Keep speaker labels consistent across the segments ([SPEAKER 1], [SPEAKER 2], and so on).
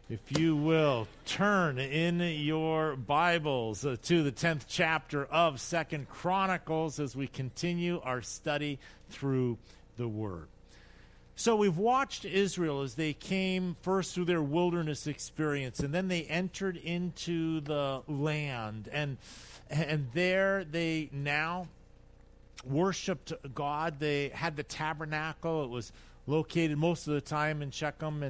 [SPEAKER 1] If you will, turn in your Bibles to the 10th chapter of 2nd Chronicles as we continue our study through the Word. So we've watched Israel as they came first through their wilderness experience, and then they entered into the land, and there they now worshiped God. They had the tabernacle. It was located most of the time in Shechem,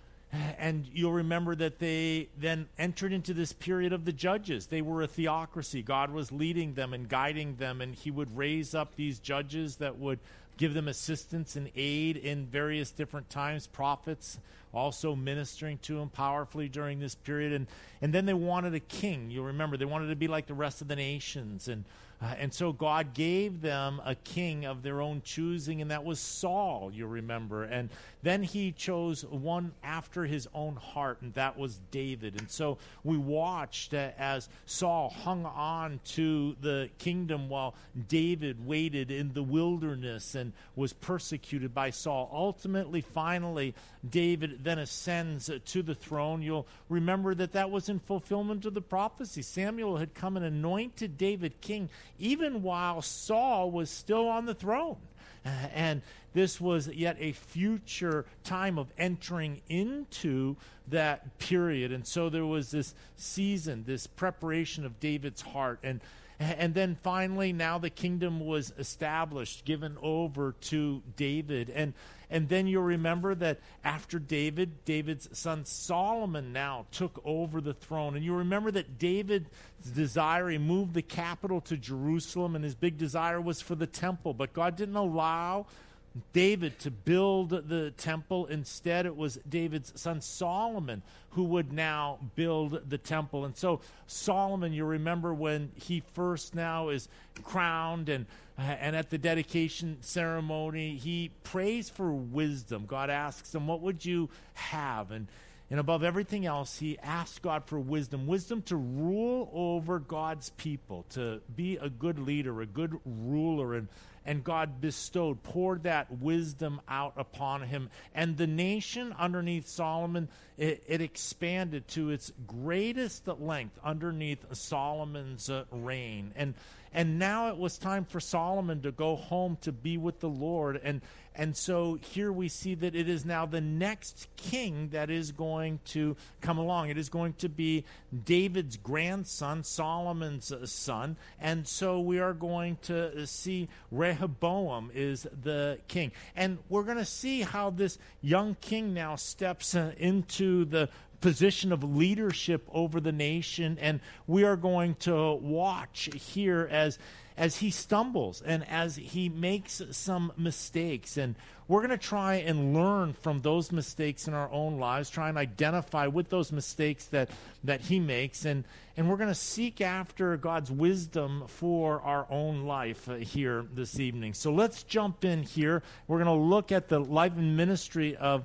[SPEAKER 1] and you'll remember that they then entered into this period of the judges. They were a theocracy. God was leading them and guiding them, and he would raise up these judges that would give them assistance and aid in various different times. Prophets also ministering to them powerfully during this period. And then they wanted a king. You'll remember they wanted to be like the rest of the nations. And so God gave them a king of their own choosing, and that was Saul, you remember. And then he chose one after his own heart, and that was David. And so we watched as Saul hung on to the kingdom while David waited in the wilderness and was persecuted by Saul. Ultimately, finally, David then ascends to the throne. You'll remember that was in fulfillment of the prophecy. Samuel had come and anointed David king even while Saul was still on the throne. And this was yet a future time of entering into that period. And so there was this season, this preparation of David's heart. And then finally, now the kingdom was established, given over to David. And then you'll remember that after David's son Solomon now took over the throne. And you remember that David's desire, he moved the capital to Jerusalem, and his big desire was for the temple. But God didn't allow David to build the temple. Instead, it was David's son Solomon who would now build the temple. And so Solomon, you remember when he first now is crowned and at the dedication ceremony, he prays for wisdom. God asks him, what would you have? And above everything else, he asked God for wisdom to rule over God's people, to be a good leader, a good ruler. And God poured that wisdom out upon him. And the nation underneath Solomon, it expanded to its greatest length underneath Solomon's reign. And now it was time for Solomon to go home to be with the Lord. And so here we see that it is now the next king that is going to come along. It is going to be David's grandson, Solomon's son. And so we are going to see Rehoboam is the king. And we're going to see how this young king now steps into the position of leadership over the nation, and we are going to watch here as he stumbles and as he makes some mistakes. And we're going to try and learn from those mistakes in our own lives, try and identify with those mistakes that he makes, and we're going to seek after God's wisdom for our own life here this evening. So let's jump in here. We're going to look at the life and ministry of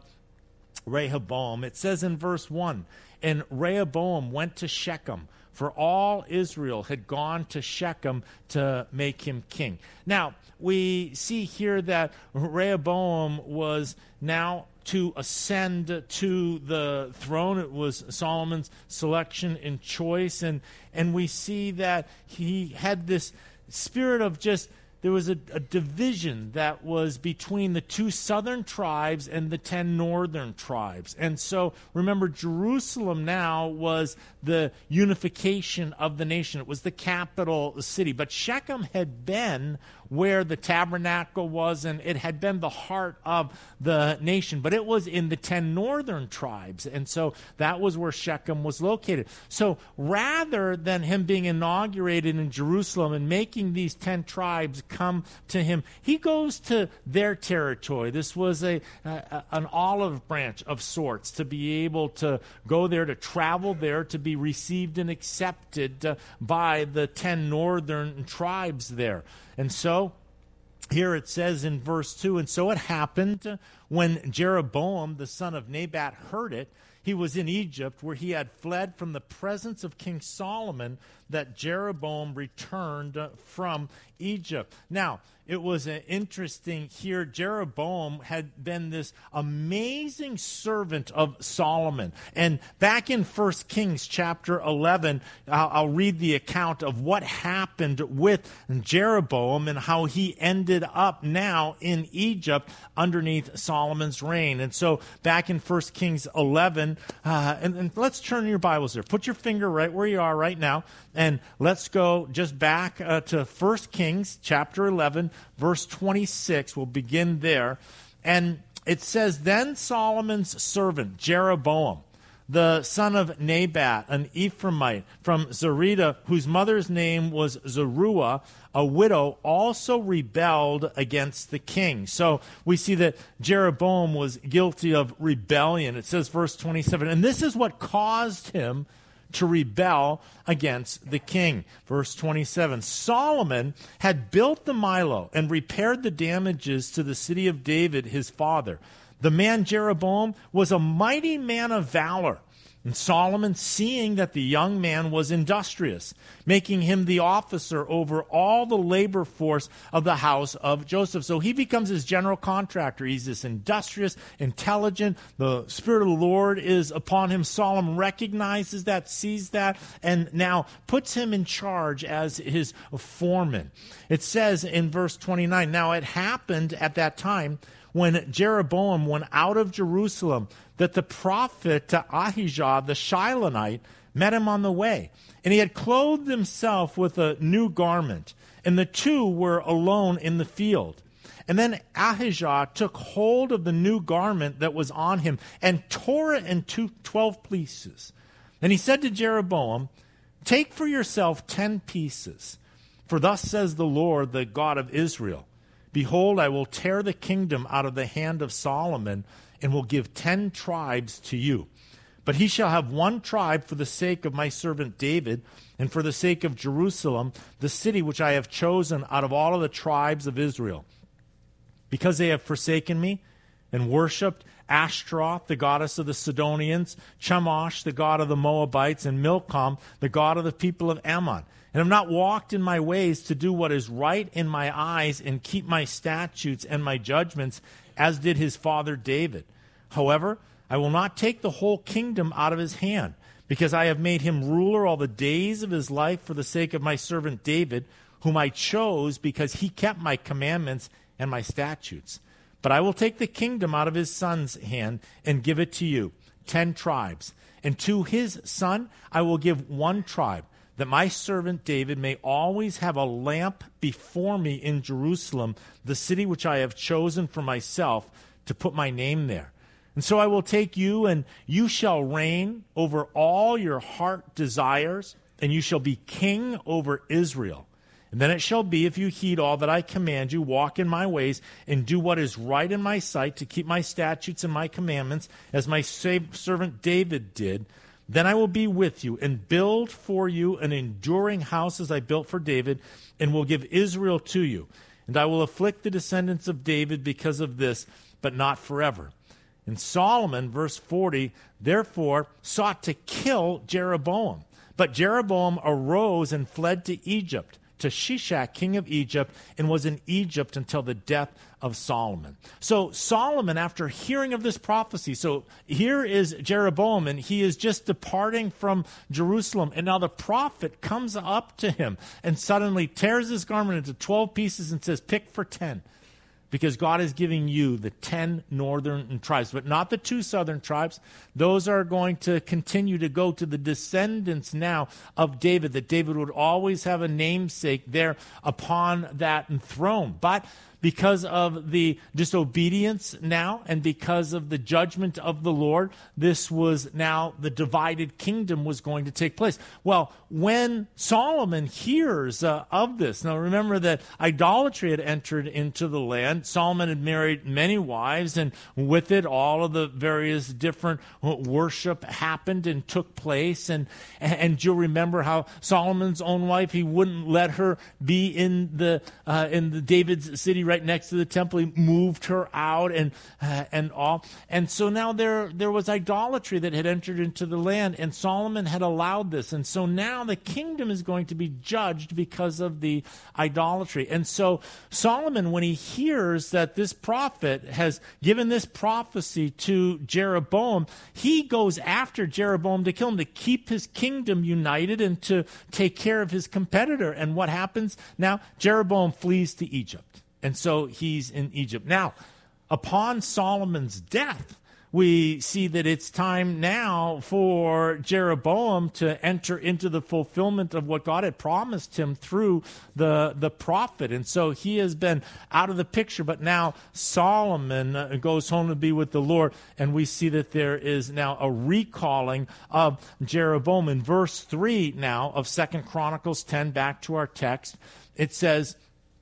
[SPEAKER 1] Rehoboam. It says in verse 1, and Rehoboam went to Shechem, for all Israel had gone to Shechem to make him king. Now, we see here that Rehoboam was now to ascend to the throne. It was Solomon's selection and choice. And we see that he had this spirit of there was a division that was between the 2 southern tribes and the 10 northern tribes. And so, remember, Jerusalem now was the unification of the nation. It was the capital city. But Shechem had been where the tabernacle was, and it had been the heart of the nation. But it was in the 10 northern tribes, and so that was where Shechem was located. So rather than him being inaugurated in Jerusalem and making these 10 tribes come to him, he goes to their territory. This was an olive branch of sorts, to be able to go there, to travel there, to be received and accepted by the 10 northern tribes there. And so here it says in verse 2, and so it happened when Jeroboam, the son of Nebat, heard it, he was in Egypt, where he had fled from the presence of King Solomon, that Jeroboam returned from Egypt. Now, it was interesting here. Jeroboam had been this amazing servant of Solomon. And back in 1 Kings chapter 11, I'll read the account of what happened with Jeroboam and how he ended up now in Egypt underneath Solomon's reign. And so back in 1 Kings 11, and let's turn your Bibles there. Put your finger right where you are right now, and let's go just back to 1 Kings chapter 11, verse 26. We'll begin there. And it says, "Then Solomon's servant Jeroboam, the son of Nebat, an Ephraimite from Zerida, whose mother's name was Zeruiah, a widow, also rebelled against the king." So we see that Jeroboam was guilty of rebellion. It says, verse 27, and this is what caused him to rebel against the king. Verse 27, Solomon had built the Milo and repaired the damages to the city of David, his father. The man Jeroboam was a mighty man of valor. And Solomon, seeing that the young man was industrious, making him the officer over all the labor force of the house of Joseph. So he becomes his general contractor. He's this industrious, intelligent. The Spirit of the Lord is upon him. Solomon recognizes that, sees that, and now puts him in charge as his foreman. It says in verse 29, now it happened at that time when Jeroboam went out of Jerusalem, that the prophet Ahijah the Shilonite met him on the way. And he had clothed himself with a new garment, and the two were alone in the field. And then Ahijah took hold of the new garment that was on him and tore it into 12 pieces. And he said to Jeroboam, "Take for yourself 10 pieces, for thus says the Lord, the God of Israel, behold, I will tear the kingdom out of the hand of Solomon, and will give 10 tribes to you. But he shall have 1 tribe for the sake of my servant David, and for the sake of Jerusalem, the city which I have chosen out of all of the tribes of Israel. Because they have forsaken me, and worshipped Ashtaroth, the goddess of the Sidonians, Chemosh, the god of the Moabites, and Milcom, the god of the people of Ammon, and have not walked in my ways to do what is right in my eyes, and keep my statutes and my judgments, as did his father David. However, I will not take the whole kingdom out of his hand, because I have made him ruler all the days of his life for the sake of my servant David, whom I chose because he kept my commandments and my statutes. But I will take the kingdom out of his son's hand and give it to you, 10 tribes. And to his son I will give 1 tribe, that my servant David may always have a lamp before me in Jerusalem, the city which I have chosen for myself, to put my name there. And so I will take you, and you shall reign over all your heart desires, and you shall be king over Israel. And then it shall be, if you heed all that I command you, walk in my ways, and do what is right in my sight, to keep my statutes and my commandments, as my servant David did, then I will be with you, and build for you an enduring house as I built for David, and will give Israel to you. And I will afflict the descendants of David because of this, but not forever. And Solomon, verse 40, therefore sought to kill Jeroboam. But Jeroboam arose and fled to Egypt, to Shishak, king of Egypt, and was in Egypt until the death of Solomon. So Solomon, after hearing of this prophecy, so here is Jeroboam, and he is just departing from Jerusalem, and now the prophet comes up to him and suddenly tears his garment into 12 pieces and says, pick for 10. Because God is giving you the 10 northern tribes, but not the 2 southern tribes. Those are going to continue to go to the descendants now of David, that David would always have a namesake there upon that throne. But because of the disobedience now, and because of the judgment of the Lord, this was now the divided kingdom was going to take place. Well, when Solomon hears of this, now remember that idolatry had entered into the land. Solomon had married many wives, and with it all of the various different worship happened and took place. And you'll remember how Solomon's own wife, he wouldn't let her be in the David's city right next to the temple. He moved her out and all. And so now there was idolatry that had entered into the land, and Solomon had allowed this. And so now the kingdom is going to be judged because of the idolatry. And so Solomon, when he hears that this prophet has given this prophecy to Jeroboam, he goes after Jeroboam to kill him, to keep his kingdom united and to take care of his competitor. And what happens? Now, Jeroboam flees to Egypt. And so he's in Egypt. Now, upon Solomon's death, we see that it's time now for Jeroboam to enter into the fulfillment of what God had promised him through the prophet. And so he has been out of the picture, but now Solomon goes home to be with the Lord, and we see that there is now a recalling of Jeroboam. In verse 3 now of 2 Chronicles 10, back to our text, it says,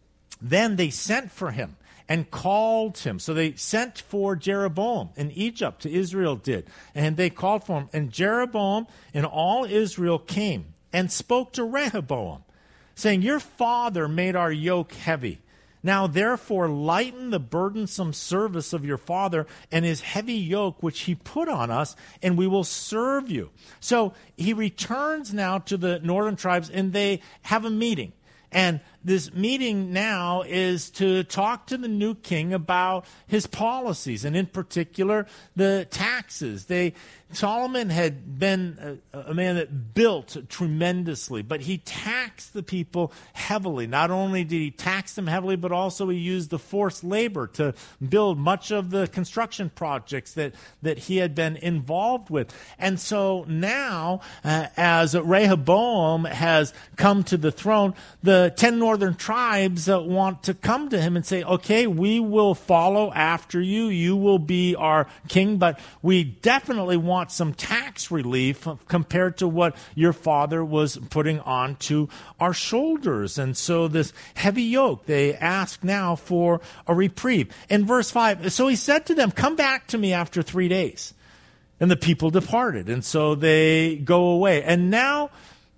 [SPEAKER 1] "Then they sent for him and called him." So they sent for Jeroboam in Egypt, to Israel did, and they called for him. And Jeroboam and all Israel came and spoke to Rehoboam, saying, "Your father made our yoke heavy. Now therefore lighten the burdensome service of your father and his heavy yoke which he put on us, and we will serve you." So he returns now to the northern tribes, and they have a meeting. And this meeting now is to talk to the new king about his policies, and in particular, the taxes. Solomon had been a man that built tremendously, but he taxed the people heavily. Not only did he tax them heavily, but also he used the forced labor to build much of the construction projects that he had been involved with. And so now, as Rehoboam has come to the throne, the 10 northern tribes want to come to him and say, "Okay, we will follow after you. You will be our king, but we definitely want some tax relief compared to what your father was putting onto our shoulders." And so this heavy yoke, they ask now for a reprieve. In verse 5, so he said to them, "Come back to me after 3 days." And the people departed. And so they go away. And now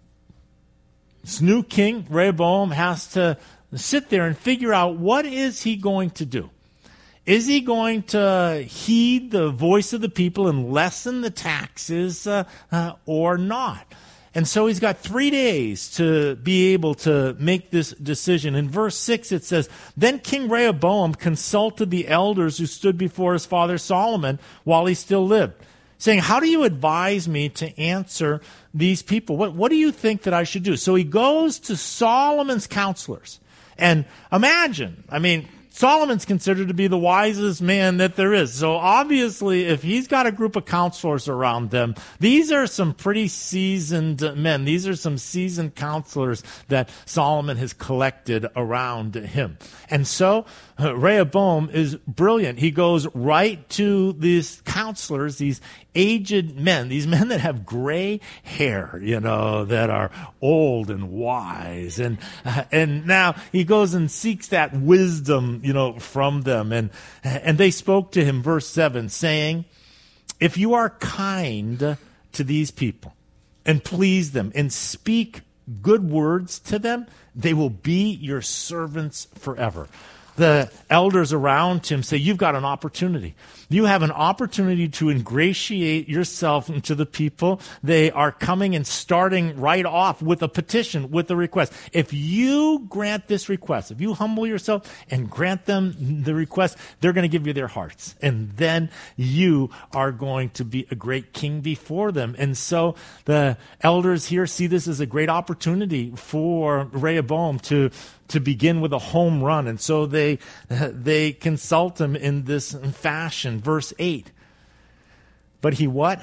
[SPEAKER 1] this new king, Rehoboam, has to sit there and figure out, what is he going to do? Is he going to heed the voice of the people and lessen the taxes or not? And so he's got 3 days to be able to make this decision. In verse 6 it says, "Then King Rehoboam consulted the elders who stood before his father Solomon while he still lived, saying, 'How do you advise me to answer these people? What do you think that I should do?' So he goes to Solomon's counselors. And imagine, Solomon's considered to be the wisest man that there is. So obviously, if he's got a group of counselors around them, these are some pretty seasoned men. These are some seasoned counselors that Solomon has collected around him. And so Rehoboam is brilliant. He goes right to these counselors, these aged men, these men that have gray hair, that are old and wise. And now he goes and seeks that wisdom, from them. And they spoke to him, verse 7, saying, "If you are kind to these people and please them and speak good words to them, they will be your servants forever." The elders around him say, "You've got an opportunity. You have an opportunity to ingratiate yourself into the people. They are coming and starting right off with a petition, with a request. If you grant this request, if you humble yourself and grant them the request, they're going to give you their hearts. And then you are going to be a great king before them." And so the elders here see this as a great opportunity for Rehoboam to begin with a home run. And so they consult him in this fashion. Verse 8. But he what?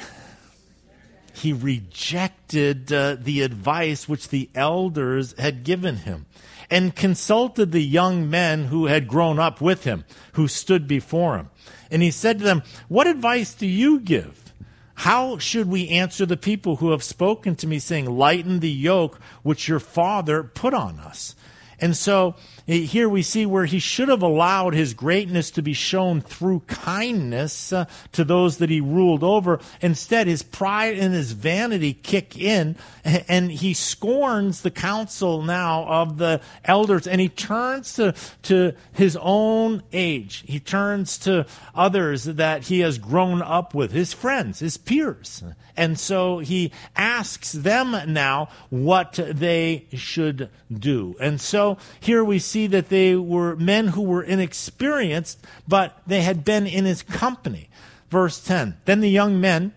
[SPEAKER 1] He rejected the advice which the elders had given him, and consulted the young men who had grown up with him, who stood before him. And he said to them, "What advice do you give? How should we answer the people who have spoken to me, saying, 'Lighten the yoke which your father put on us'?" And so Here we see where he should have allowed his greatness to be shown through kindness to those that he ruled over. Instead, his pride and his vanity kick in, and he scorns the counsel now of the elders, and he turns to his own age. He turns to others that he has grown up with, his friends, his peers. And so he asks them now what they should do. And so here we see that they were men who were inexperienced, but they had been in his company. Verse 10, then the young men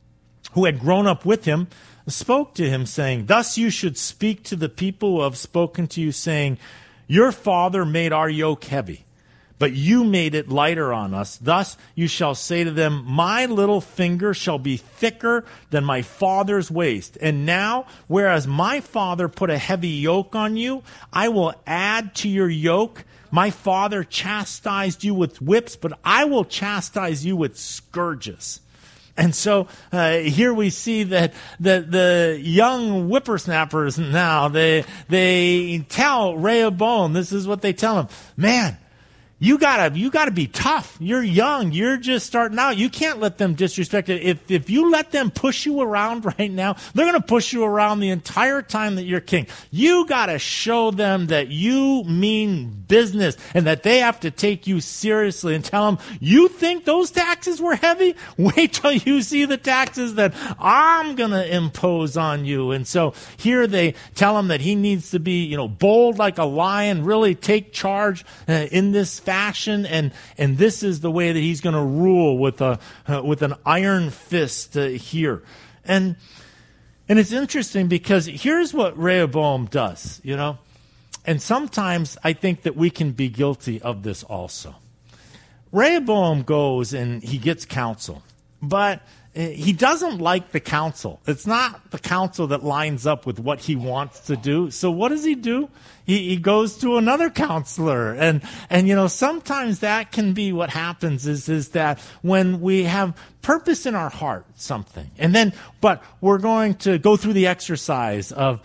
[SPEAKER 1] who had grown up with him spoke to him, saying, thus you should speak to the people who have spoken to you, saying, your father made our yoke heavy, but you made it lighter on us. Thus you shall say to them, my little finger shall be thicker than my father's waist. And now, whereas my father put a heavy yoke on you, I will add to your yoke. My father chastised you with whips, but I will chastise you with scourges. And so here we see that the young whippersnappers now, they tell Rehoboam, this is what they tell him, man, you gotta be tough. You're young. You're just starting out. You can't let them disrespect it. If you let them push you around right now, they're going to push you around the entire time that you're king. You gotta show them that you mean business and that they have to take you seriously, and tell them, you think those taxes were heavy? Wait till you see the taxes that I'm going to impose on you. And so here they tell him that he needs to be, bold like a lion, really take charge in this fashion, and this is the way that he's going to rule with an iron fist here. And it's interesting because here's what Rehoboam does, and sometimes I think that we can be guilty of this also. Rehoboam goes and he gets counsel, but he doesn't like the counsel. It's not the counsel that lines up with what he wants to do. So what does he do? He goes to another counselor. And sometimes that can be what happens is that when we have purpose in our heart, something, but we're going to go through the exercise of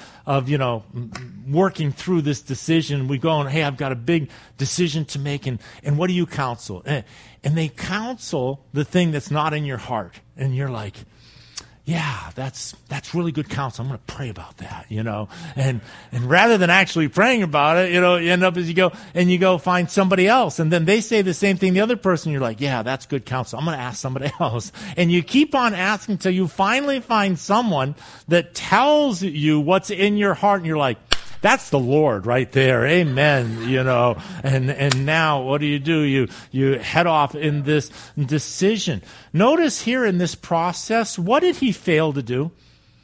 [SPEAKER 1] working through this decision. We go and, hey, I've got a big decision to make, and what do you counsel? And they counsel the thing that's not in your heart. And you're like, yeah, that's really good counsel. I'm going to pray about that, And rather than actually praying about it, you end up as you go find somebody else. And then they say the same thing to the other person. You're like, yeah, that's good counsel. I'm going to ask somebody else. And you keep on asking until you finally find someone that tells you what's in your heart. And you're like, that's the Lord right there. Amen. And now what do? You head off in this decision. Notice here in this process, what did he fail to do?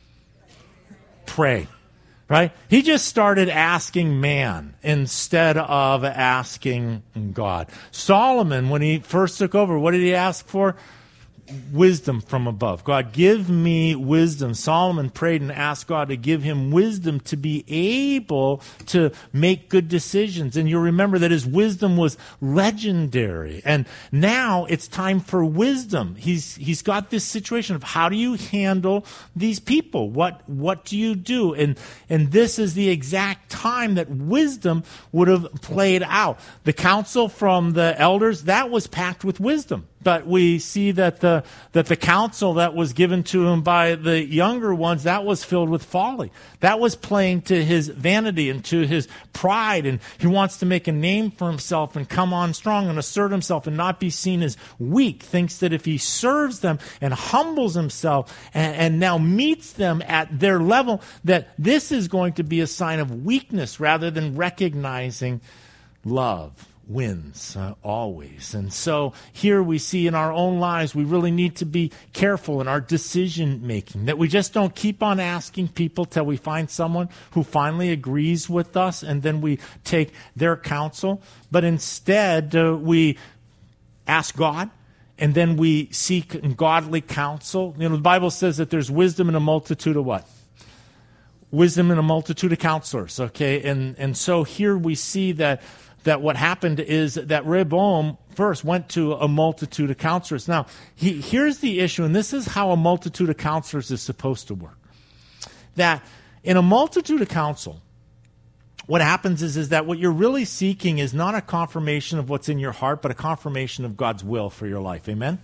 [SPEAKER 1] Pray. Right? He just started asking man instead of asking God. Solomon, when he first took over, what did he ask for? Wisdom from above. God, give me wisdom. Solomon prayed and asked God to give him wisdom to be able to make good decisions. And you'll remember that his wisdom was legendary. And now it's time for wisdom. He's got this situation of how do you handle these people? What do you do? And this is the exact time that wisdom would have played out. The counsel from the elders, that was packed with wisdom. But we see that the counsel that was given to him by the younger ones, that was filled with folly. That was playing to his vanity and to his pride. And he wants to make a name for himself and come on strong and assert himself and not be seen as weak. Thinks that if he serves them and humbles himself and now meets them at their level, that this is going to be a sign of weakness rather than recognizing love wins always. And so here we see in our own lives, we really need to be careful in our decision making, that we just don't keep on asking people till we find someone who finally agrees with us and then we take their counsel, but instead we ask God and then we seek godly counsel. The Bible says that there's wisdom in a multitude of what? Wisdom in a multitude of counselors, okay? And so here we see that what happened is that Rehoboam first went to a multitude of counselors. Now, here's the issue, and this is how a multitude of counselors is supposed to work. That in a multitude of counsel, what happens is that what you're really seeking is not a confirmation of what's in your heart, but a confirmation of God's will for your life. Amen?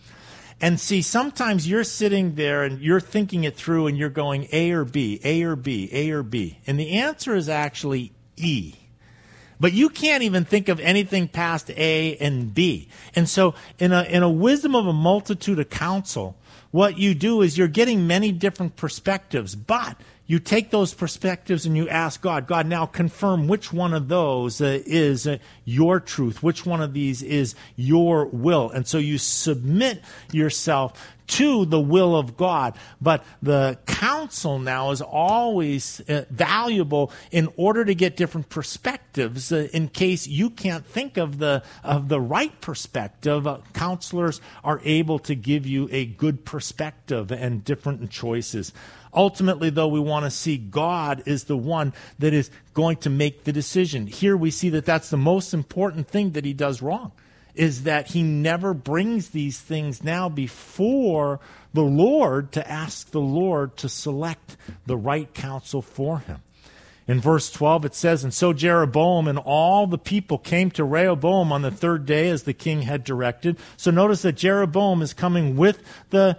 [SPEAKER 1] And see, sometimes you're sitting there and you're thinking it through and you're going A or B, A or B, A or B. And the answer is actually E. But you can't even think of anything past A and B. And so in a wisdom of a multitude of counsel, what you do is you're getting many different perspectives, but you take those perspectives and you ask God, God, now confirm which one of those is your truth, which one of these is your will. And so you submit yourself to the will of God. But the counsel now is always valuable in order to get different perspectives. In case you can't think of the right perspective, counselors are able to give you a good perspective and different choices. Ultimately, though, we want to see God is the one that is going to make the decision. Here we see that that's the most important thing that he does wrong, is that he never brings these things now before the Lord to ask the Lord to select the right counsel for him. In verse 12 it says, and so Jeroboam and all the people came to Rehoboam on the third day as the king had directed. So notice that Jeroboam is coming with the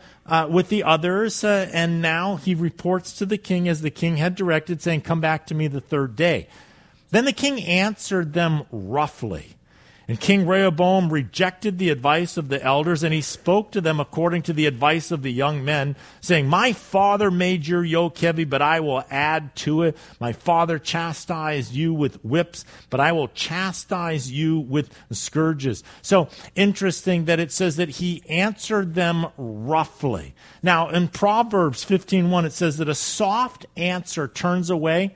[SPEAKER 1] others, and now he reports to the king as the king had directed, saying, come back to me the third day. Then the king answered them roughly. And King Rehoboam rejected the advice of the elders, and he spoke to them according to the advice of the young men, saying, my father made your yoke heavy, but I will add to it. My father chastised you with whips, but I will chastise you with scourges. So interesting that it says that he answered them roughly. Now, in Proverbs 15:1, it says that a soft answer turns away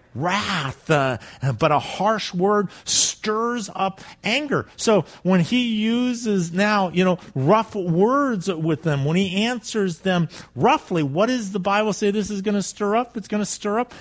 [SPEAKER 1] wrath, but a harsh word stirs up anger. So when he uses now, rough words with them, when he answers them roughly, what does the Bible say this is going to stir up? It's going to stir up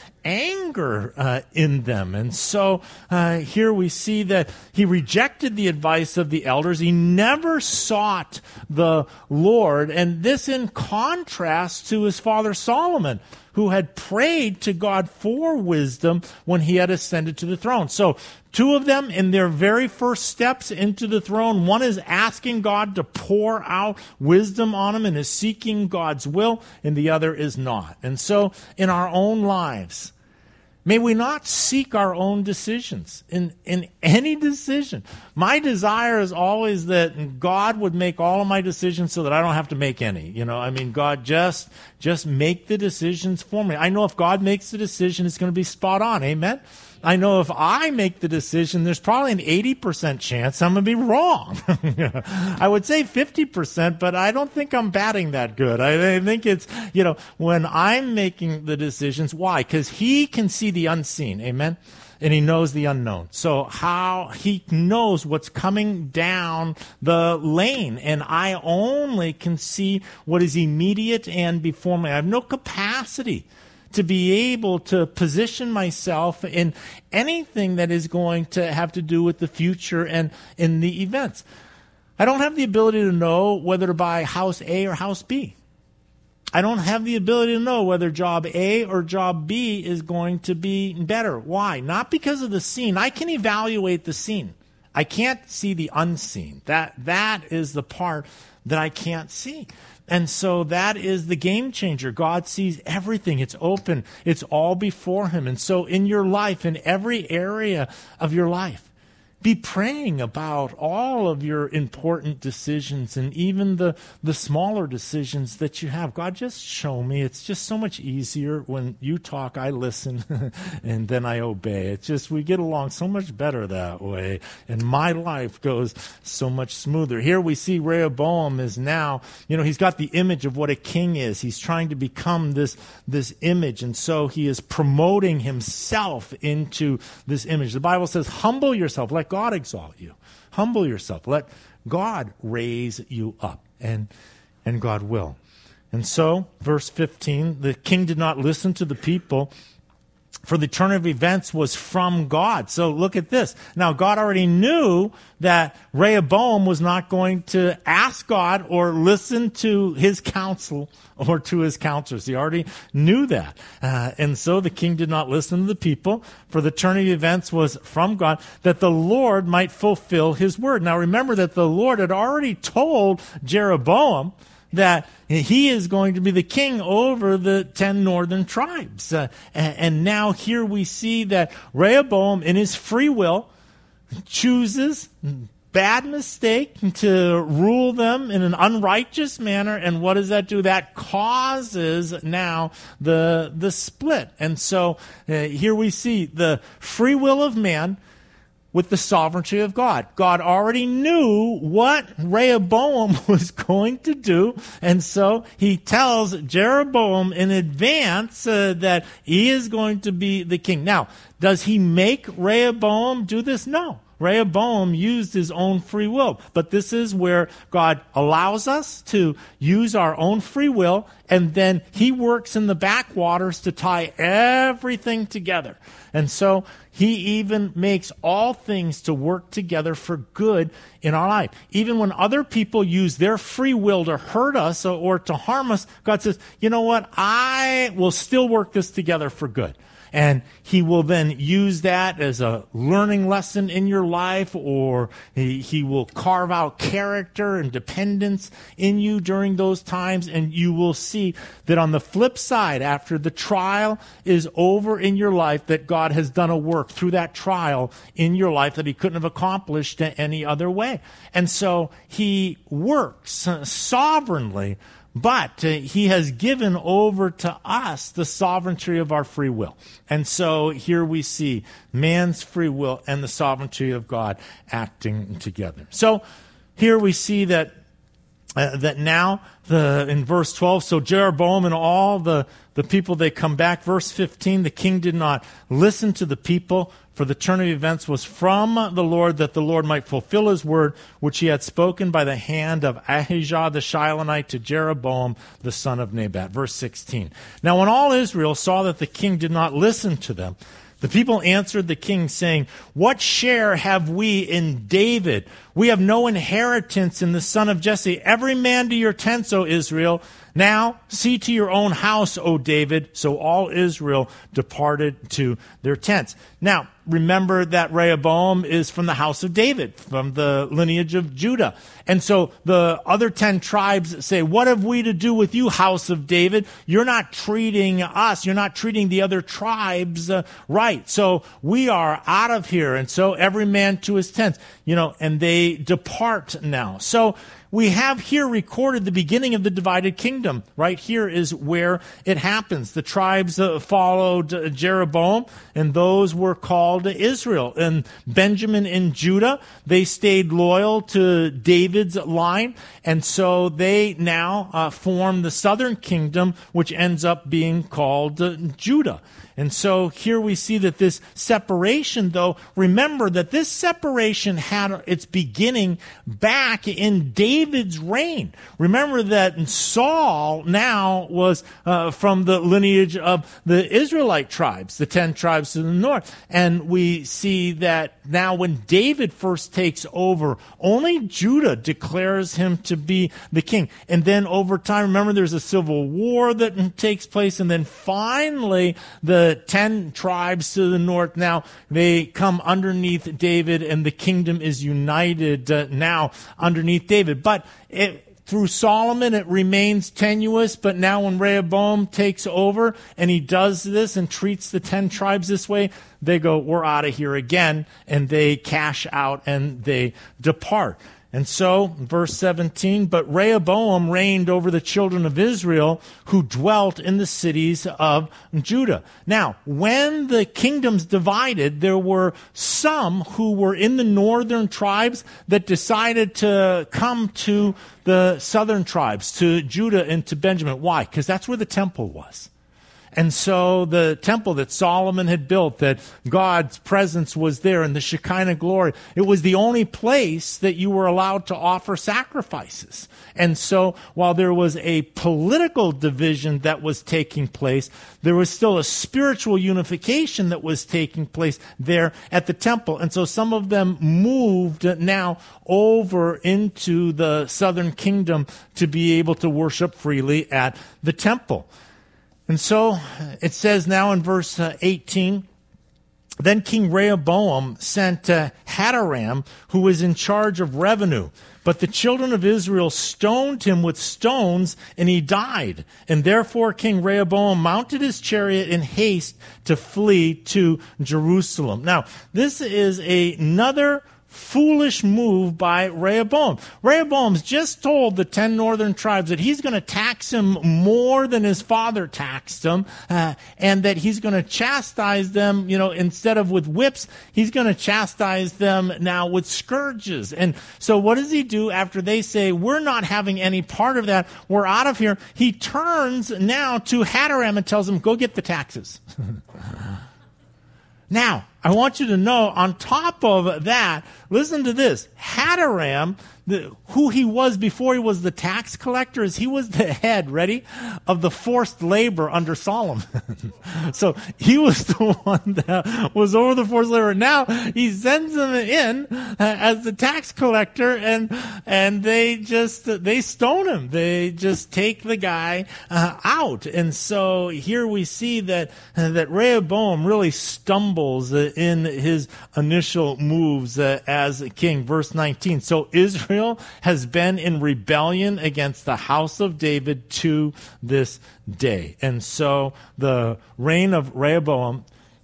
[SPEAKER 1] anger in them. And so here we see that he rejected the advice of the elders. He never sought the Lord. And this in contrast to his father Solomon, who had prayed to God for wisdom when he had ascended to the throne. So two of them in their very first steps into the throne, one is asking God to pour out wisdom on him and is seeking God's will, and the other is not. And so in our own lives, may we not seek our own decisions in any decision. My desire is always that God would make all of my decisions so that I don't have to make any. God, just make the decisions for me. I know if God makes the decision, it's going to be spot on. Amen? I know if I make the decision, there's probably an 80% chance I'm going to be wrong. I would say 50%, but I don't think I'm batting that good. I think it's, when I'm making the decisions, why? Because he can see the unseen. Amen? And he knows the unknown. So how he knows what's coming down the lane. And I only can see what is immediate and before me. I have no capacity to be able to position myself in anything that is going to have to do with the future and in the events. I don't have the ability to know whether to buy house A or house B. I don't have the ability to know whether job A or job B is going to be better. Why? Not because of the scene. I can evaluate the scene. I can't see the unseen. That is the part that I can't see. And so that is the game changer. God sees everything. It's open. It's all before him. And so in your life, in every area of your life, be praying about all of your important decisions and even the smaller decisions that you have. God, just show me. It's just so much easier when you talk, I listen, and then I obey. It's just we get along so much better that way, and my life goes so much smoother. Here we see Rehoboam is now, he's got the image of what a king is. He's trying to become this image, and so he is promoting himself into this image. The Bible says, humble yourself, let God exalt you. Humble yourself. Let God raise you up, and God will. And so, verse 15, the king did not listen to the people, for the turn of events was from God. So look at this. Now, God already knew that Rehoboam was not going to ask God or listen to his counsel or to his counselors. He already knew that. And so the king did not listen to the people, for the turn of events was from God, that the Lord might fulfill his word. Now, remember that the Lord had already told Jeroboam that he is going to be the king over the 10 northern tribes. And now here we see that Rehoboam, in his free will, chooses, bad mistake, to rule them in an unrighteous manner. And what does that do? That causes now the split. And so here we see the free will of man with the sovereignty of God. God already knew what Rehoboam was going to do, and so he tells Jeroboam in advance that he is going to be the king. Now, does he make Rehoboam do this? No. Rehoboam used his own free will, but this is where God allows us to use our own free will, and then he works in the backwaters to tie everything together. And so he even makes all things to work together for good in our life. Even when other people use their free will to hurt us or to harm us, God says, you know what? I will still work this together for good. And he will then use that as a learning lesson in your life, or he will carve out character and dependence in you during those times. And you will see that on the flip side, after the trial is over in your life, that God has done a work through that trial in your life that he couldn't have accomplished any other way. And so he works sovereignly, but he has given over to us the sovereignty of our free will. And so here we see man's free will and the sovereignty of God acting together. So here we see that now, in verse 12, so Jeroboam and all the people, they come back. Verse 15, the king did not listen to the people, for the turn of events was from the Lord, that the Lord might fulfill his word, which he had spoken by the hand of Ahijah the Shilonite to Jeroboam the son of Nebat. Verse 16. Now when all Israel saw that the king did not listen to them, the people answered the king, saying, what share have we in David? We have no inheritance in the son of Jesse. Every man to your tents, O Israel. Now see to your own house, O David. So all Israel departed to their tents. Now, remember that Rehoboam is from the house of David, from the lineage of Judah. And so the other 10 tribes say, what have we to do with you, house of David? You're not treating us, you're not treating the other tribes right. So we are out of here. And so every man to his tents, and they depart now. So we have here recorded the beginning of the divided kingdom. Right here is where it happens. The tribes followed Jeroboam, and those were called Israel. And Benjamin and Judah, they stayed loyal to David's line, and so they now form the southern kingdom, which ends up being called Judah. And so here we see that this separation, though, remember that this separation had its beginning back in David's reign. Remember that Saul now was from the lineage of the Israelite tribes, the 10 tribes to the north. And we see that now when David first takes over, only Judah declares him to be the king. And then over time, remember there's a civil war that takes place, and then finally the 10 tribes to the north, now they come underneath David, and the kingdom is united now underneath David. But through Solomon, it remains tenuous, but now when Rehoboam takes over and he does this and treats the 10 tribes this way, they go, we're out of here again, and they cash out and they depart. And so, verse 17, but Rehoboam reigned over the children of Israel who dwelt in the cities of Judah. Now, when the kingdoms divided, there were some who were in the northern tribes that decided to come to the southern tribes, to Judah and to Benjamin. Why? Because that's where the temple was. And so the temple that Solomon had built, that God's presence was there and the Shekinah glory, it was the only place that you were allowed to offer sacrifices. And so while there was a political division that was taking place, there was still a spiritual unification that was taking place there at the temple. And so some of them moved now over into the southern kingdom to be able to worship freely at the temple. And so it says now in verse 18, then King Rehoboam sent Hadoram, who was in charge of revenue. But the children of Israel stoned him with stones, and he died. And therefore King Rehoboam mounted his chariot in haste to flee to Jerusalem. Now, this is another foolish move by Rehoboam. Rehoboam's just told the 10 northern tribes that he's going to tax him more than his father taxed him, and that he's going to chastise them, instead of with whips, he's going to chastise them now with scourges. And so what does he do after they say, we're not having any part of that, we're out of here? He turns now to Hadoram and tells him, go get the taxes. Now, I want you to know, on top of that, listen to this. Hadoram, who he was before he was the tax collector, is he was the head, ready, of the forced labor under Solomon. So he was the one that was over the forced labor. Now he sends them in as the tax collector, and they stone him. They just take the guy out. And so here we see that Rehoboam really stumbles in his initial moves as king. Verse 19. So Israel has been in rebellion against the house of David to this day. And so the reign of Rehoboam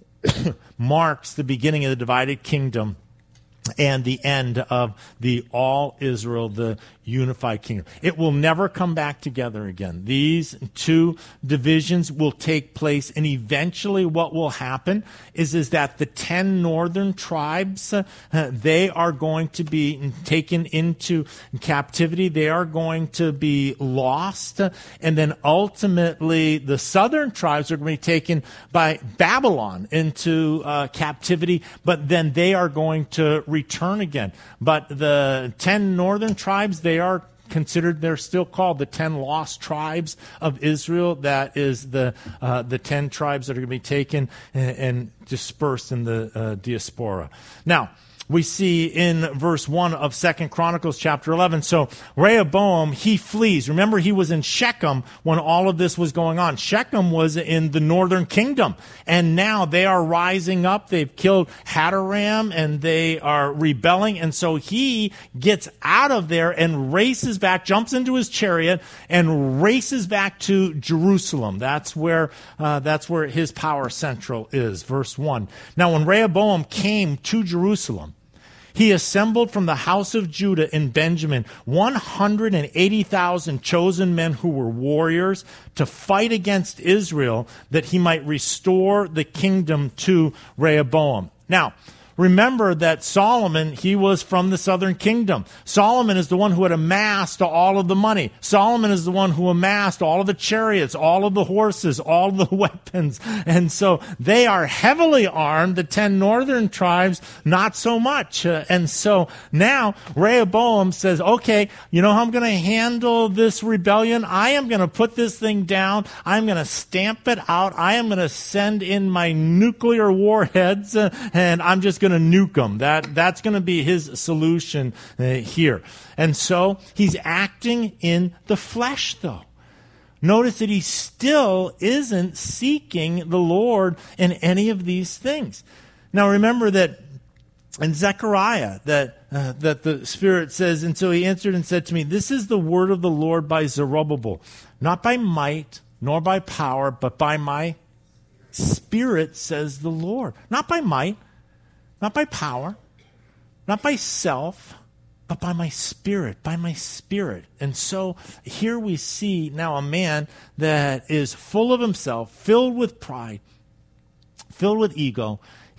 [SPEAKER 1] marks the beginning of the divided kingdom and the end of the all Israel, the unified kingdom. It will never come back together again. These two divisions will take place, and eventually what will happen is that the 10 northern tribes, they are going to be taken into captivity. They are going to be lost, and then ultimately the southern tribes are going to be taken by Babylon into captivity, but then they are going to return again. But the 10 northern tribes, they're still called the 10 lost tribes of Israel. That is the 10 tribes that are going to be taken and dispersed in the diaspora. Now, we see in verse 1 of 2 Chronicles chapter 11. So Rehoboam, he flees. Remember, he was in Shechem when all of this was going on. Shechem was in the northern kingdom. And now they are rising up. They've killed Hadoram and they are rebelling. And so he gets out of there and races back, jumps into his chariot and races back to Jerusalem. That's where his power central is. Verse 1. Now when Rehoboam came to Jerusalem, he assembled from the house of Judah and Benjamin 180,000 chosen men who were warriors to fight against Israel, that he might restore the kingdom to Rehoboam. Now, remember that Solomon, he was from the southern kingdom. Solomon is the one who had amassed all of the money. Solomon is the one who amassed all of the chariots, all of the horses, all of the weapons. And so they are heavily armed. The 10 northern tribes, not so much. And so now Rehoboam says, okay, you know how I'm going to handle this rebellion? I am going to put this thing down. I'm going to stamp it out. I am going to send in my nuclear warheads, and I'm just going to nuke them. That's going to be his solution here. And so he's acting in the flesh, though. Notice that he still isn't seeking the Lord in any of these things. Now remember that in Zechariah that the Spirit says, and so he answered and said to me, this is the word of the Lord by Zerubbabel, not by might nor by power, but by my Spirit, says the Lord. Not by might, not by power, not by self, but by my Spirit, by my Spirit. And so here we see now a man that is full of himself, filled with pride, filled with ego.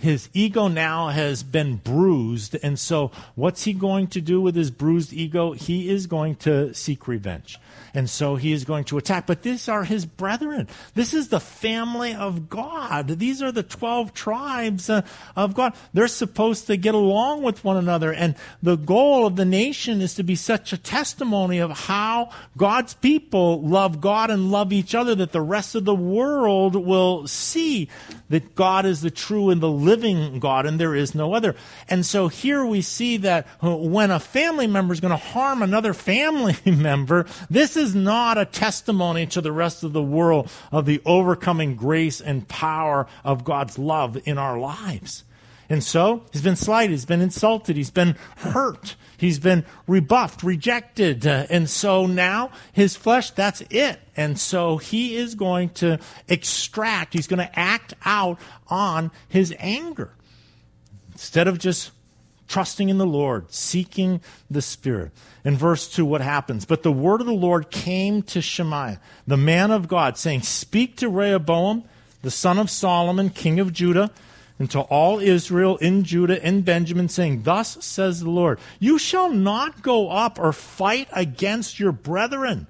[SPEAKER 1] his ego now has been bruised. And so what's he going to do with his bruised ego? He is going to seek revenge. And so he is going to attack. But these are his brethren. This is the family of God. These are the 12 tribes of God. They're supposed to get along with one another. And the goal of the nation is to be such a testimony of how God's people love God and love each other, that the rest of the world will see that God is the true and the living God, and there is no other. And so here we see that when a family member is going to harm another family member, this is not a testimony to the rest of the world of the overcoming grace and power of God's love in our lives. And so he's been slighted, he's been insulted, he's been hurt, he's been rebuffed, rejected. And so now his flesh, that's it. And so he is going to extract, he's going to act out on his anger. Instead of just trusting in the Lord, seeking the Spirit. In verse 2, what happens? But the word of the Lord came to Shemaiah, the man of God, saying, speak to Rehoboam, the son of Solomon, king of Judah, and to all Israel in Judah and Benjamin, saying, thus says the Lord, you shall not go up or fight against your brethren.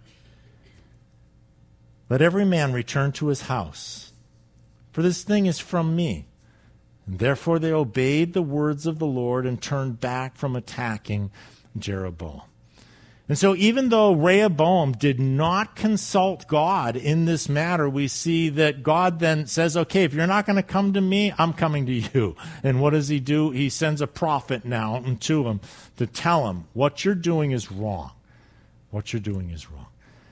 [SPEAKER 1] Let every man return to his house, for this thing is from me. And therefore they obeyed the words of the Lord and turned back from attacking Jeroboam. And so even though Rehoboam did not consult God in this matter, we see that God then says, okay, if you're not going to come to me, I'm coming to you. And what does he do? He sends a prophet now to him to tell him, what you're doing is wrong. What you're doing is wrong.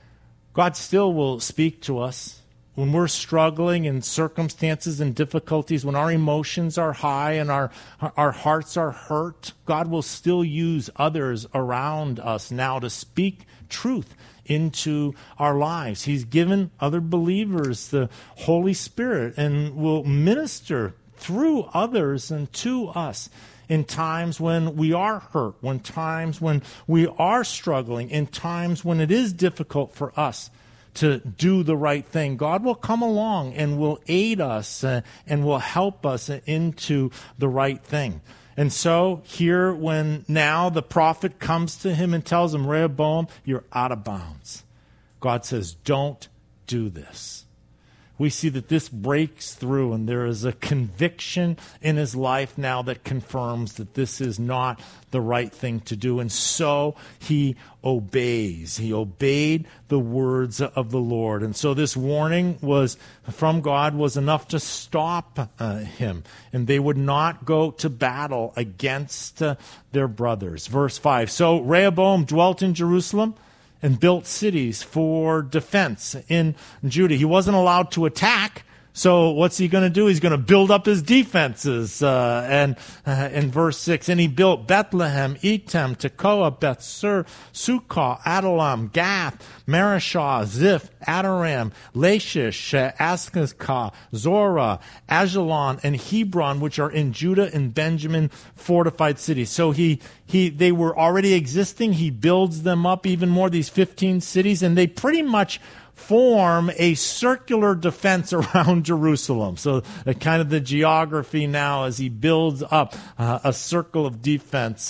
[SPEAKER 1] God still will speak to us when we're struggling in circumstances and difficulties, when our emotions are high and our hearts are hurt. God will still use others around us now to speak truth into our lives. He's given other believers the Holy Spirit and will minister through others and to us in times when we are hurt, when times when we are struggling, in times when it is difficult for us to do the right thing. God will come along and will aid us and will help us into the right thing. And so here, when now the prophet comes to him and tells him, Rehoboam, you're out of bounds, God says, don't do this. We see that this breaks through, and there is a conviction in his life now that confirms that this is not the right thing to do. And so he obeys. He obeyed the words of the Lord. And so this warning was from God was enough to stop him. And they would not go to battle against their brothers. Verse 5, so Rehoboam dwelt in Jerusalem and built cities for defense in Judah. He wasn't allowed to attack, so what's he going to do? He's going to build up his defenses. And in verse 6, and he built Bethlehem, Etam, Tekoa, Beth-sur, Sukkah, Adullam, Gath, Mareshah, Ziph, Adoram, Lachish, Azekah, Zorah, Ajalon, and Hebron, which are in Judah and Benjamin, fortified cities. So they were already existing. He builds them up even more, these 15 cities, and they pretty much form a circular defense around Jerusalem. So kind of the geography now as he builds up a circle of defense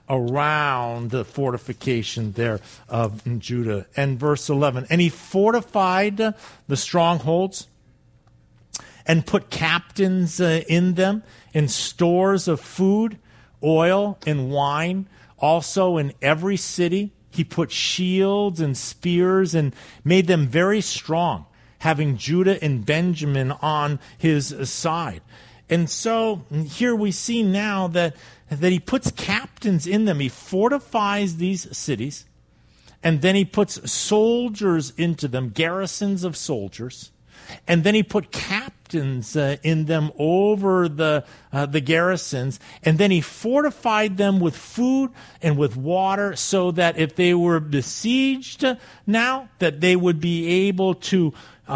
[SPEAKER 1] around the fortification there of Judah. And verse 11, and he fortified the strongholds and put captains in them, and stores of food, oil, and wine, also in every city. He put shields and spears and made them very strong, having Judah and Benjamin on his side. And so here we see now that he puts captains in them. He fortifies these cities, and then he puts soldiers into them, garrisons of soldiers. And then he put captains in them over the garrisons. And then he fortified them with food and with water so that if they were besieged now, that they would be able to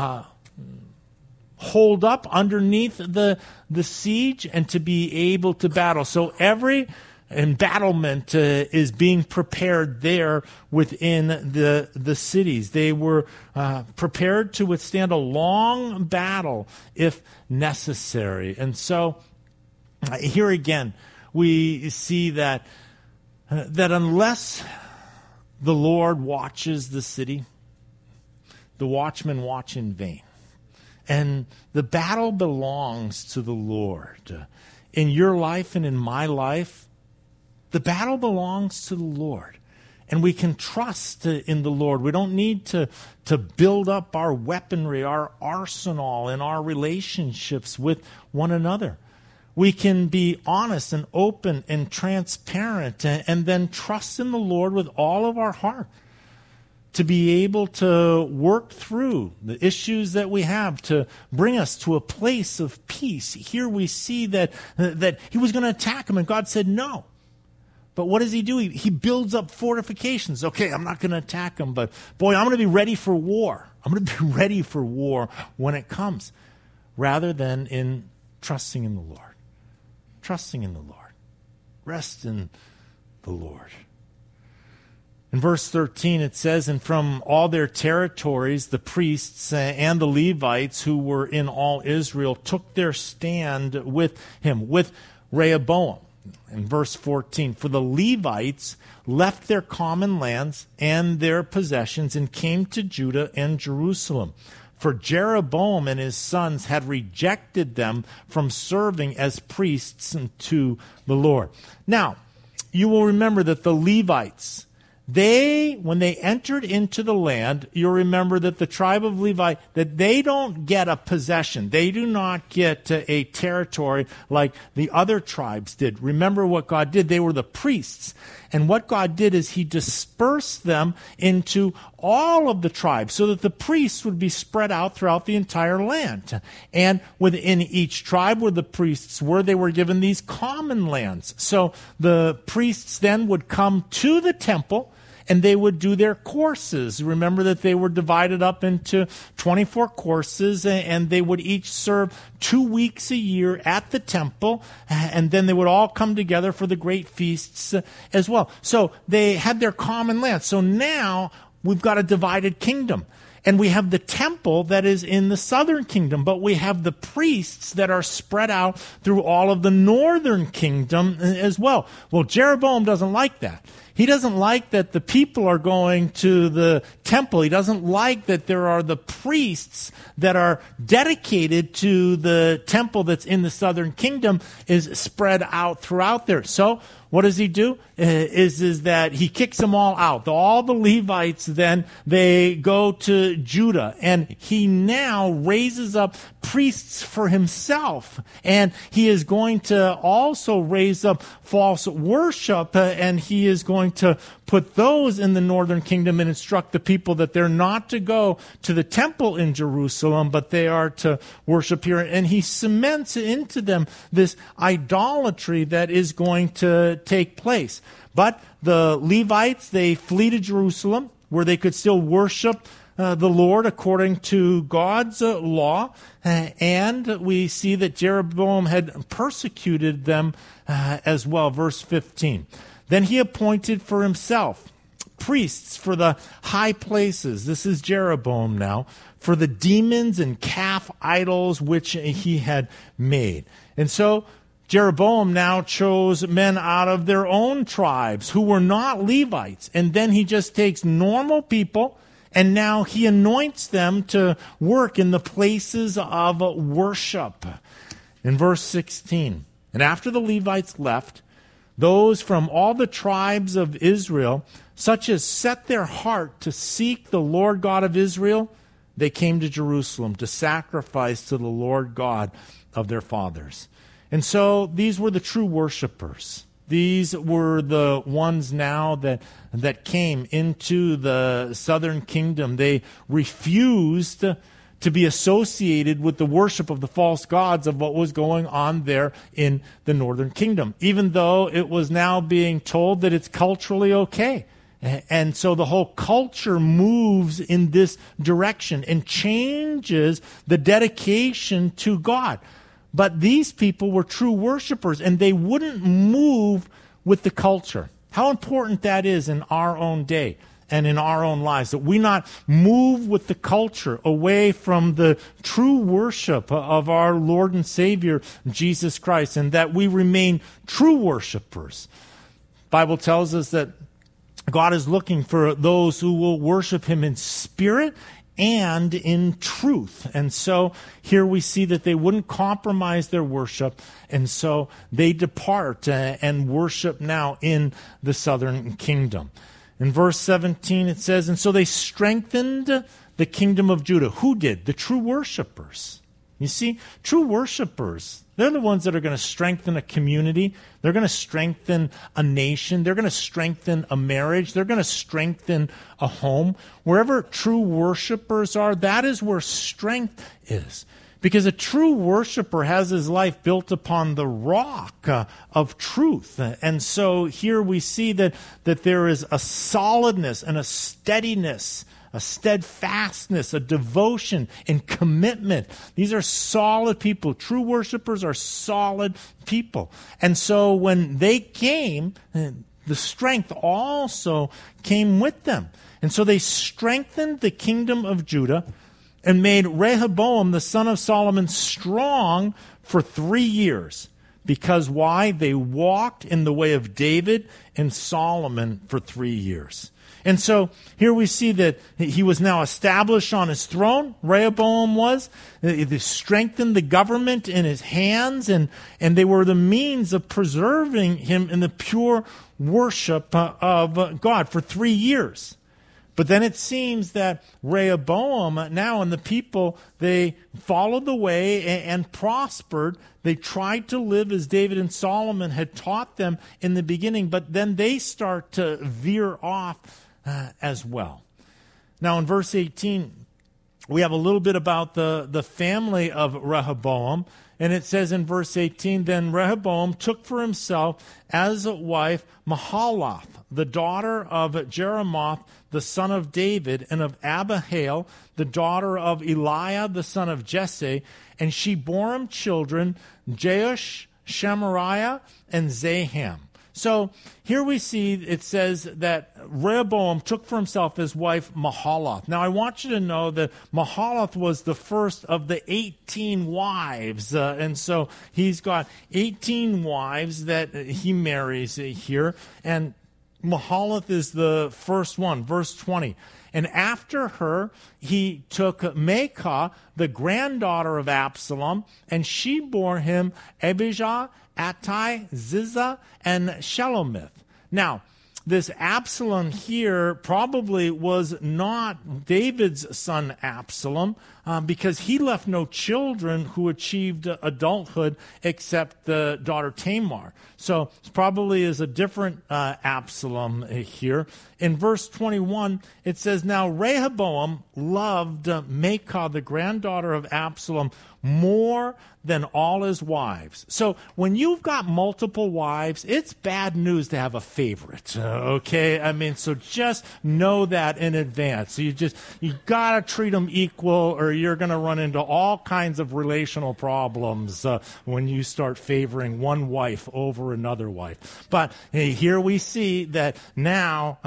[SPEAKER 1] hold up underneath the siege and to be able to battle. So every embattlement is being prepared there within the cities. They were prepared to withstand a long battle if necessary. And so Here again, we see that unless the Lord watches the city, the watchmen watch in vain. And the battle belongs to the Lord. In your life and in my life, the battle belongs to the Lord. And we can trust in the Lord. We don't need to build up our weaponry, our arsenal, and our relationships with one another. We can be honest and open and transparent and then trust in the Lord with all of our heart to be able to work through the issues that we have to bring us to a place of peace. Here we see that he was going to attack him, and God said no. But what does he do? He builds up fortifications. Okay, I'm not going to attack him, but boy, I'm going to be ready for war. I'm going to be ready for war when it comes, rather than in trusting in the Lord. Trusting in the Lord. Rest in the Lord. In verse 13 it says, "And from all their territories the priests and the Levites who were in all Israel took their stand with him," with Rehoboam. In verse 14, "For the Levites left their common lands and their possessions and came to Judah and Jerusalem. For Jeroboam and his sons had rejected them from serving as priests to the Lord." Now, you will remember that the Levites, when they entered into the land, you'll remember that the tribe of Levi, that they don't get a possession. They do not get a territory like the other tribes did. Remember what God did. They were the priests. And what God did is he dispersed them into all of the tribes so that the priests would be spread out throughout the entire land. And within each tribe where the priests were, they were given these common lands. So the priests then would come to the temple and they would do their courses. Remember that they were divided up into 24 courses, and they would each serve 2 weeks a year at the temple, and then they would all come together for the great feasts as well. So they had their common land. So now we've got a divided kingdom. And we have the temple that is in the southern kingdom, but we have the priests that are spread out through all of the northern kingdom as well. Well, Jeroboam doesn't like that. He doesn't like that the people are going to the temple. He doesn't like that there are the priests that are dedicated to the temple that's in the southern kingdom is spread out throughout there. So what does he do? Is that he kicks them all out. All the Levites then, they go to Judah, and he now raises up priests for himself. And he is going to also raise up false worship, and he is going to put those in the northern kingdom and instruct the people that they're not to go to the temple in Jerusalem, but they are to worship here. And he cements into them this idolatry that is going to take place. But the Levites, they flee to Jerusalem, where they could still worship the Lord according to God's law. And we see that Jeroboam had persecuted them as well. Verse 15. "Then he appointed for himself priests for the high places." This is Jeroboam now. "For the demons and calf idols which he had made." And so Jeroboam now chose men out of their own tribes who were not Levites. And then he just takes normal people, and now he anoints them to work in the places of worship. In verse 16, "And after the Levites left, those from all the tribes of Israel, such as set their heart to seek the Lord God of Israel, they came to Jerusalem to sacrifice to the Lord God of their fathers." And so these were the true worshipers. These were the ones now that came into the southern kingdom. They refused to be associated with the worship of the false gods of what was going on there in the northern kingdom, even though it was now being told that it's culturally okay. And so the whole culture moves in this direction and changes the dedication to God. But these people were true worshipers, and they wouldn't move with the culture. How important that is in our own day. and in our own lives, that we not move with the culture away from the true worship of our Lord and Savior, Jesus Christ, and that we remain true worshipers. The Bible tells us that God is looking for those who will worship him in spirit and in truth. And so here we see that they wouldn't compromise their worship, and so they depart and worship now in the southern kingdom. In verse 17 it says, and so they strengthened the kingdom of Judah. Who did? The true worshipers. You see, true worshipers, they're the ones that are going to strengthen a community. They're going to strengthen a nation. They're going to strengthen a marriage. They're going to strengthen a home. Wherever true worshipers are, that is where strength is. Because a true worshiper has his life built upon the rock of truth. And so here we see that there is a solidness and a steadiness, a steadfastness, a devotion, and commitment. These are solid people. True worshipers are solid people. And so when they came, the strength also came with them. And so they strengthened the kingdom of Judah and made Rehoboam, the son of Solomon, strong for 3 years. Because why? They walked in the way of David and Solomon for 3 years. And so here we see that he was now established on his throne. Rehoboam was. They strengthened the government in his hands, and they were the means of preserving him in the pure worship of God for 3 years. But then it seems that Rehoboam now and the people, they followed the way and prospered. They tried to live as David and Solomon had taught them in the beginning, but then they start to veer off as well. Now in verse 18, we have a little bit about the family of Rehoboam. And it says in verse 18, then Rehoboam took for himself as a wife Mahalath, the daughter of Jeremoth, the son of David, and of Abihail, the daughter of Eliah, the son of Jesse. And she bore him children, Jeush, Shemariah, and Zaham. So here we see it says that Rehoboam took for himself his wife Mahalath. Now I want you to know that Mahalath was the first of the 18 wives. And so he's got 18 wives that he marries here. And Mahalath is the first one, verse 20. And after her, he took Maacah, the granddaughter of Absalom, and she bore him Abijah, Attai, Ziza, and Shelomith. Now, this Absalom here probably was not David's son Absalom, because he left no children who achieved adulthood except the daughter Tamar. So it probably is a different Absalom here. In verse 21, it says, now Rehoboam loved Maacah, the granddaughter of Absalom, more than all his wives. So when you've got multiple wives, it's bad news to have a favorite, okay? I mean, so just know that in advance. So you gotta treat them equal, or you're gonna run into all kinds of relational problems when you start favoring one wife over another wife. But here we see that now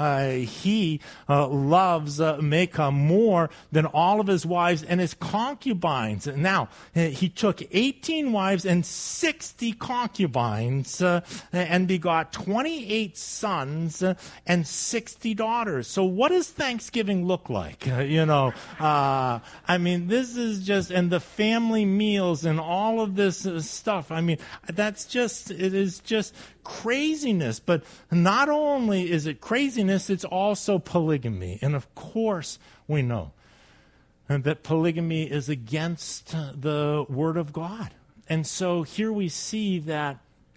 [SPEAKER 1] he loves Maacah more than all of his wives and his concubines. Now, he took 18 wives and 60 concubines and begot 28 sons and 60 daughters. So what does Thanksgiving look like? I mean, this is just, and the family meals and all of this stuff. I mean, it is just craziness. But not only is it craziness, it's also polygamy. And of course, we know that polygamy is against the Word of God. And so here we see that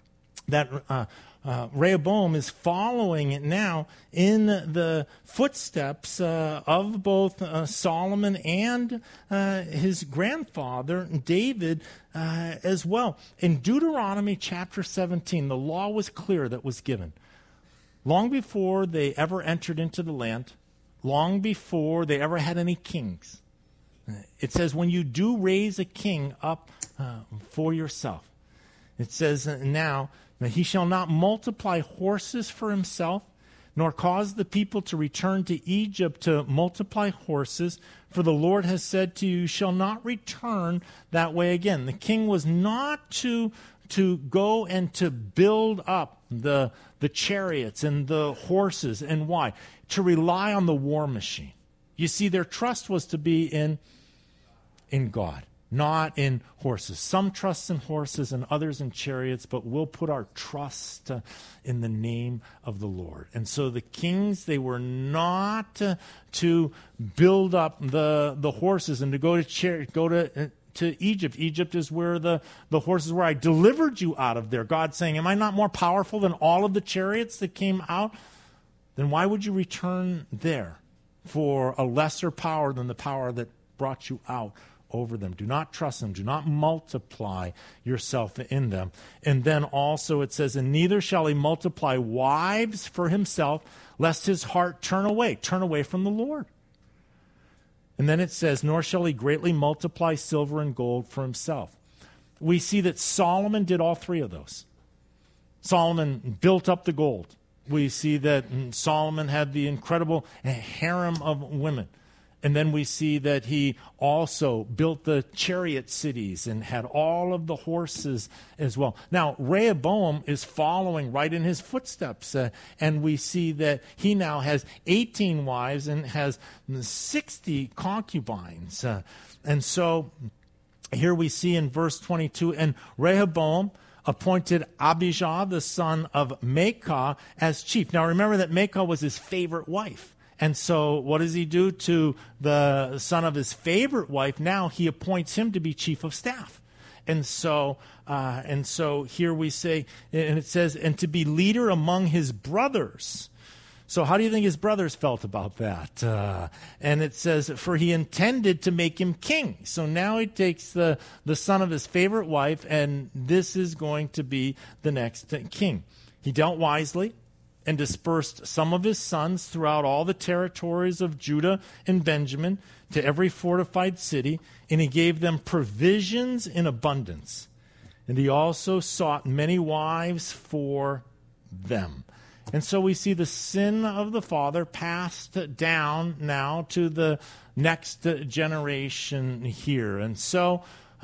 [SPEAKER 1] Rehoboam is following it now in the footsteps of both Solomon and his grandfather, David, as well. In Deuteronomy chapter 17, the law was clear that was given. Long before they ever entered into the land, long before they ever had any kings, it says, when you do raise a king up for yourself, it says now that he shall not multiply horses for himself, nor cause the people to return to Egypt to multiply horses, for the Lord has said to you, you shall not return that way again. The king was not to go and to build up the chariots and the horses. And why? To rely on the war machine. You see, their trust was to be in God, not in horses. Some trust in horses and others in chariots, but we'll put our trust in the name of the Lord. And so the kings, they were not to build up the horses and to go to Egypt. Egypt is where the horses were. I delivered you out of there. God saying, am I not more powerful than all of the chariots that came out? Then why would you return there for a lesser power than the power that brought you out over them? Do not trust them. Do not multiply yourself in them. And then also it says, and neither shall he multiply wives for himself, lest his heart turn away from the Lord. And then it says, nor shall he greatly multiply silver and gold for himself. We see that Solomon did all three of those. Solomon built up the gold. We see that Solomon had the incredible harem of women. And then we see that he also built the chariot cities and had all of the horses as well. Now, Rehoboam is following right in his footsteps. And we see that he now has 18 wives and has 60 concubines. And so here we see in verse 22, and Rehoboam appointed Abijah, the son of Maacah, as chief. Now remember that Maacah was his favorite wife. And so what does he do to the son of his favorite wife? Now he appoints him to be chief of staff. And so here we say, and it says, and to be leader among his brothers. So how do you think his brothers felt about that? And it says, for he intended to make him king. So now he takes the son of his favorite wife, and this is going to be the next king. He dealt wisely and dispersed some of his sons throughout all the territories of Judah and Benjamin to every fortified city, and he gave them provisions in abundance. And he also sought many wives for them. And so we see the sin of the father passed down now to the next generation here. And so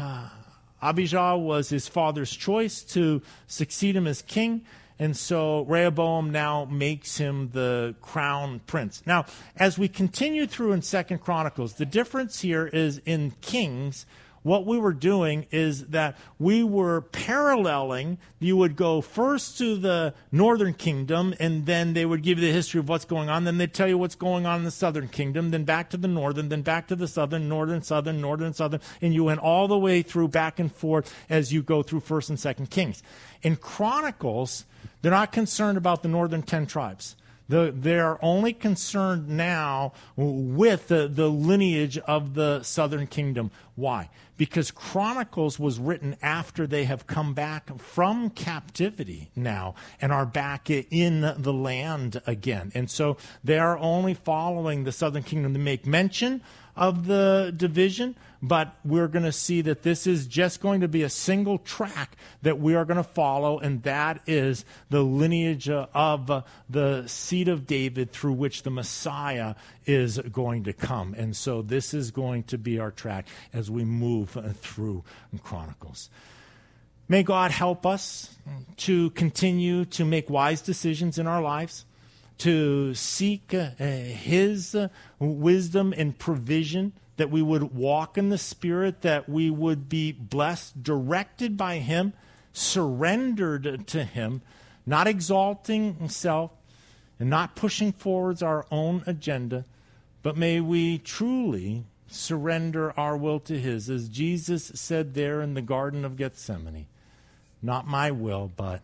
[SPEAKER 1] Abijah was his father's choice to succeed him as king. And so Rehoboam now makes him the crown prince. Now, as we continue through in 2 Chronicles, the difference here is in Kings, what we were doing is that we were paralleling. You would go first to the northern kingdom, and then they would give you the history of what's going on. Then they'd tell you what's going on in the southern kingdom, then back to the northern, then back to the southern, northern, southern, northern, southern. And you went all the way through back and forth as you go through 1st and 2nd Kings. In Chronicles, they're not concerned about the northern 10 tribes. They are only concerned now with the lineage of the southern kingdom. Why? Because Chronicles was written after they have come back from captivity now and are back in the land again. And so they are only following the southern kingdom to make mention of the division, but we're going to see that this is just going to be a single track that we are going to follow, and that is the lineage of the seed of David through which the Messiah is going to come. And so this is going to be our track as we move through Chronicles. May God help us to continue to make wise decisions in our lives, to seek his wisdom and provision, that we would walk in the Spirit, that we would be blessed, directed by him, surrendered to him, not exalting himself and not pushing forwards our own agenda, but may we truly surrender our will to his. As Jesus said there in the Garden of Gethsemane, not my will, but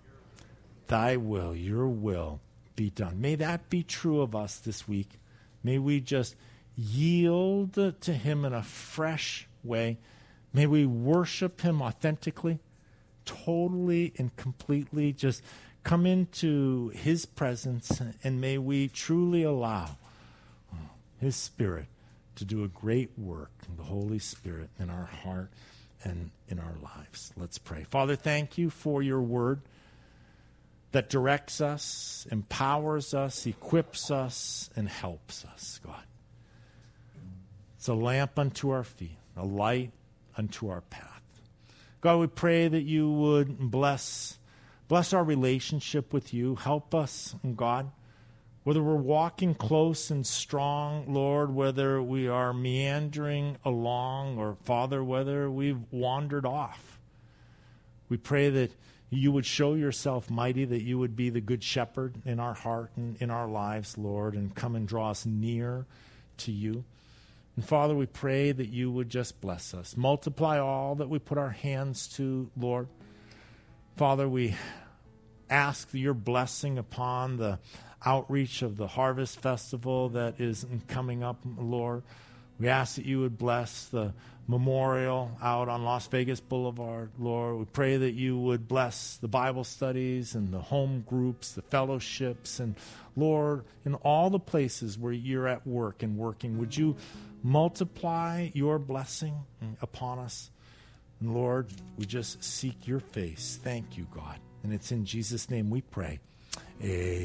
[SPEAKER 1] thy will, your will, be done. May that be true of us this week. May we just yield to him in a fresh way. May we worship him authentically, totally and completely. Just come into his presence, and may we truly allow his Spirit to do a great work, the Holy Spirit, in our heart and in our lives. Let's pray. Father, thank you for your word. that directs us, empowers us, equips us, and helps us, God. It's a lamp unto our feet, a light unto our path. God, we pray that you would bless our relationship with you. Help us, God, whether we're walking close and strong, Lord, whether we are meandering along, or, Father, whether we've wandered off. We pray that you would show yourself mighty, that you would be the good shepherd in our heart and in our lives, Lord, and come and draw us near to you. And Father, we pray that you would just bless us. Multiply all that we put our hands to, Lord. Father, we ask your blessing upon the outreach of the Harvest Festival that is coming up, Lord. We ask that you would bless the memorial out on Las Vegas Boulevard, Lord. We pray that you would bless the Bible studies and the home groups, the fellowships, and Lord, in all the places where you're at work and working, would you multiply your blessing upon us? And Lord, we just seek your face. Thank you, God. And it's in Jesus' name we pray. Amen.